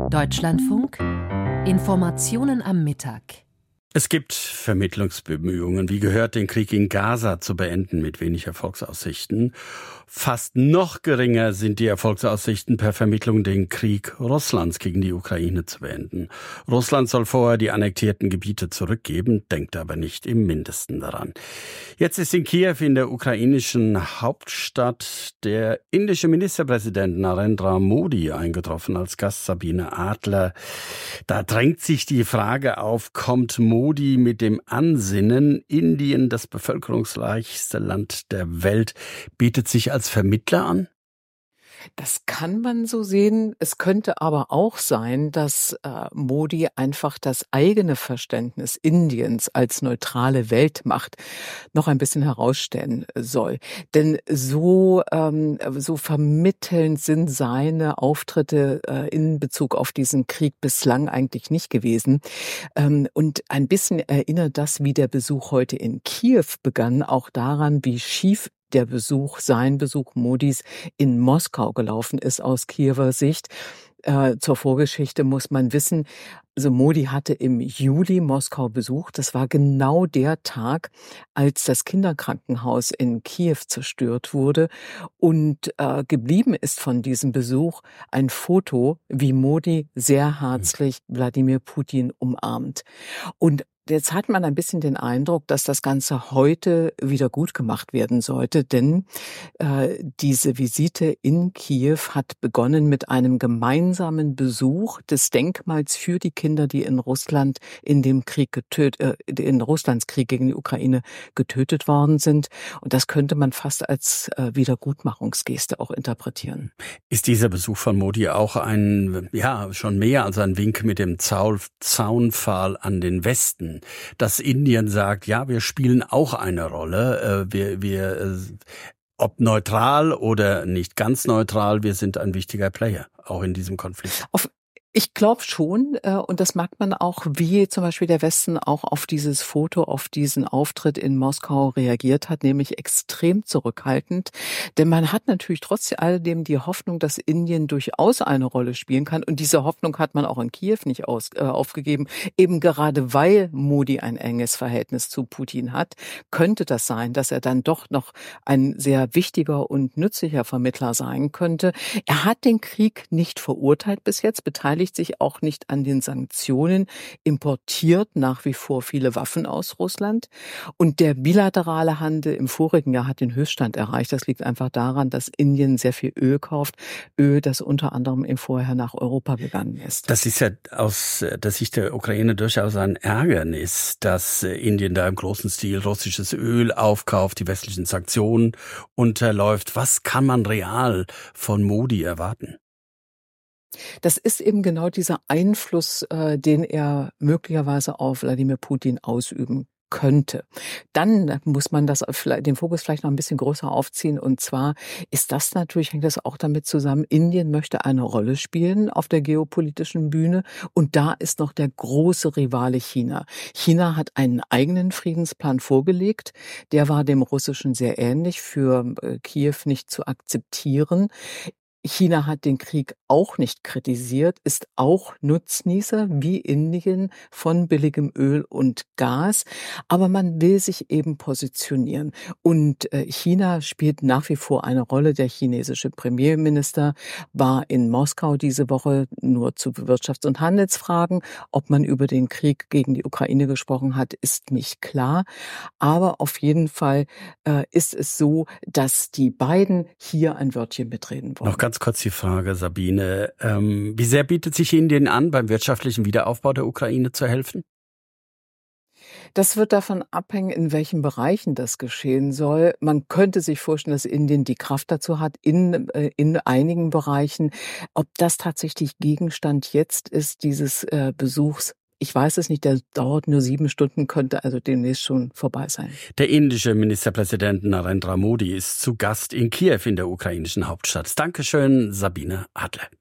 Deutschlandfunk Informationen am Mittag. Es gibt Vermittlungsbemühungen, wie gehört, den Krieg in Gaza zu beenden, mit wenig Erfolgsaussichten. Fast noch geringer sind die Erfolgsaussichten, per Vermittlung den Krieg Russlands gegen die Ukraine zu beenden. Russland soll vorher die annektierten Gebiete zurückgeben, denkt aber nicht im Mindesten daran. Jetzt ist in Kiew, in der ukrainischen Hauptstadt, der indische Ministerpräsident Narendra Modi eingetroffen, als Gast Sabine Adler. Da drängt sich die Frage auf, kommt Modi mit dem Ansinnen, Indien, das bevölkerungsreichste Land der Welt, bietet sich als Vermittler an? Das kann man so sehen. Es könnte aber auch sein, dass Modi einfach das eigene Verständnis Indiens als neutrale Weltmacht noch ein bisschen herausstellen soll. Denn so vermittelnd sind seine Auftritte in Bezug auf diesen Krieg bislang eigentlich nicht gewesen. Und ein bisschen erinnert das, wie der Besuch heute in Kiew begann, auch daran, wie schief sein Besuch Modis in Moskau gelaufen ist aus Kiewer Sicht. Zur Vorgeschichte muss man wissen, also Modi hatte im Juli Moskau besucht. Das war genau der Tag, als das Kinderkrankenhaus in Kiew zerstört wurde. Und geblieben ist von diesem Besuch ein Foto, wie Modi sehr herzlich Wladimir Putin umarmt. Und jetzt hat man ein bisschen den Eindruck, dass das Ganze heute wieder gut gemacht werden sollte, denn diese Visite in Kiew hat begonnen mit einem gemeinsamen Besuch des Denkmals für die Kinder, die in Russland in Russlands Krieg gegen die Ukraine getötet worden sind. Und das könnte man fast als Wiedergutmachungsgeste auch interpretieren. Ist dieser Besuch von Modi auch schon mehr als ein Wink mit dem Zaunpfahl an den Westen? Dass Indien sagt, ja, wir spielen auch eine Rolle, ob neutral oder nicht ganz neutral, wir sind ein wichtiger Player, auch in diesem Konflikt. Ich glaube schon, und das merkt man auch, wie zum Beispiel der Westen auch auf dieses Foto, auf diesen Auftritt in Moskau reagiert hat, nämlich extrem zurückhaltend. Denn man hat natürlich trotz alledem die Hoffnung, dass Indien durchaus eine Rolle spielen kann. Und diese Hoffnung hat man auch in Kiew nicht aufgegeben. Eben gerade weil Modi ein enges Verhältnis zu Putin hat, könnte das sein, dass er dann doch noch ein sehr wichtiger und nützlicher Vermittler sein könnte. Er hat den Krieg nicht verurteilt bis jetzt, beteiligt sich auch nicht an den Sanktionen, importiert nach wie vor viele Waffen aus Russland. Und der bilaterale Handel im vorigen Jahr hat den Höchststand erreicht. Das liegt einfach daran, dass Indien sehr viel Öl kauft. Öl, das unter anderem im Vorher nach Europa gegangen ist. Das ist ja aus der Sicht der Ukraine durchaus ein Ärgernis, dass Indien da im großen Stil russisches Öl aufkauft, die westlichen Sanktionen unterläuft. Was kann man real von Modi erwarten? Das ist eben genau dieser Einfluss, den er möglicherweise auf Wladimir Putin ausüben könnte. Dann muss man den Fokus vielleicht noch ein bisschen größer aufziehen. Und zwar hängt das auch damit zusammen, Indien möchte eine Rolle spielen auf der geopolitischen Bühne. Und da ist noch der große Rivale China. China hat einen eigenen Friedensplan vorgelegt. Der war dem russischen sehr ähnlich, für Kiew nicht zu akzeptieren. China hat den Krieg auch nicht kritisiert, ist auch Nutznießer wie Indien von billigem Öl und Gas, aber man will sich eben positionieren. Und China spielt nach wie vor eine Rolle. Der chinesische Premierminister war in Moskau diese Woche nur zu Wirtschafts- und Handelsfragen. Ob man über den Krieg gegen die Ukraine gesprochen hat, ist nicht klar. Aber auf jeden Fall ist es so, dass die beiden hier ein Wörtchen mitreden wollen. Noch ganz kurz die Frage, Sabine. Wie sehr bietet sich Indien an, beim wirtschaftlichen Wiederaufbau der Ukraine zu helfen? Das wird davon abhängen, in welchen Bereichen das geschehen soll. Man könnte sich vorstellen, dass Indien die Kraft dazu hat, in einigen Bereichen. Ob das tatsächlich Gegenstand jetzt ist, dieses Besuchs, ich weiß es nicht, der dauert nur 7 Stunden, könnte also demnächst schon vorbei sein. Der indische Ministerpräsident Narendra Modi ist zu Gast in Kiew in der ukrainischen Hauptstadt. Dankeschön, Sabine Adler.